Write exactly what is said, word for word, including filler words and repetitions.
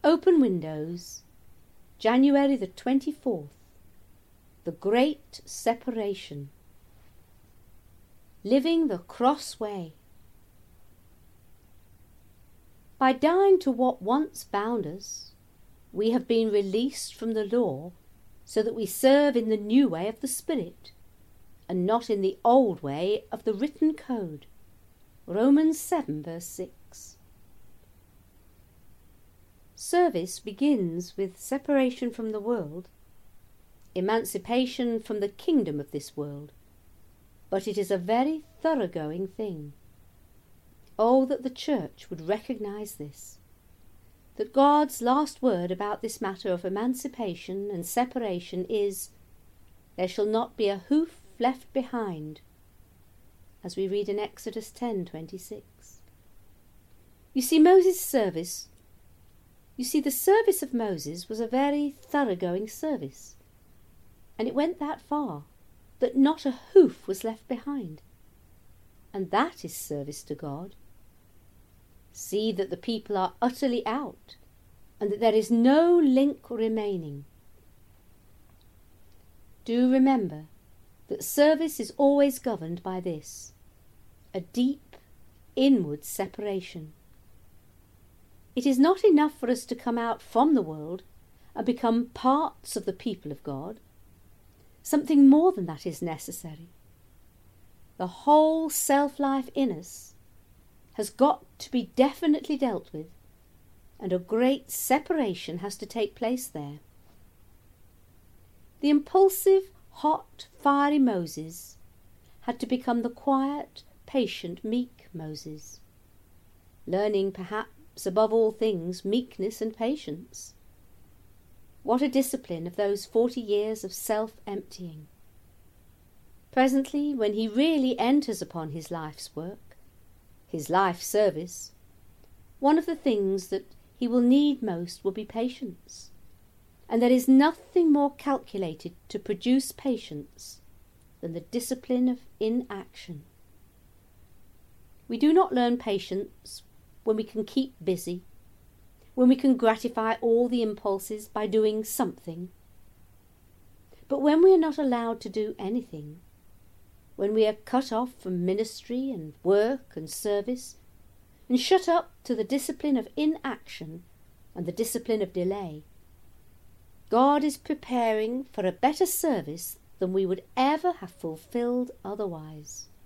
Open Windows, January the twenty-fourth. The Great Separation. Living the Cross Way. By dying to what once bound us, we have been released from the law so that we serve in the new way of the Spirit, and not in the old way of the written code. Romans seven verse six. Service begins with separation from the world, emancipation from the kingdom of this world, but it is a very thoroughgoing thing. Oh, that the Church would recognise this, that God's last word about this matter of emancipation and separation is, "There shall not be a hoof left behind," as we read in Exodus ten twenty-six. You see, Moses' service, you see, the service of Moses was a very thoroughgoing service, and it went that far that not a hoof was left behind, and that is service to God. See that the people are utterly out, and that there is no link remaining. Do remember that service is always governed by this, a deep, inward separation. It is not enough for us to come out from the world and become parts of the people of God. Something more than that is necessary. The whole self-life in us has got to be definitely dealt with, and a great separation has to take place there. The impulsive, hot, fiery Moses had to become the quiet, patient, meek Moses, learning perhaps above all things meekness and patience. What a discipline of those forty years of self-emptying. Presently, when he really enters upon his life's work, his life service, one of the things that he will need most will be patience, and there is nothing more calculated to produce patience than the discipline of inaction. We do not learn patience when we can keep busy, when we can gratify all the impulses by doing something, but when we are not allowed to do anything, when we are cut off from ministry and work and service, and shut up to the discipline of inaction and the discipline of delay, God is preparing for a better service than we would ever have fulfilled otherwise.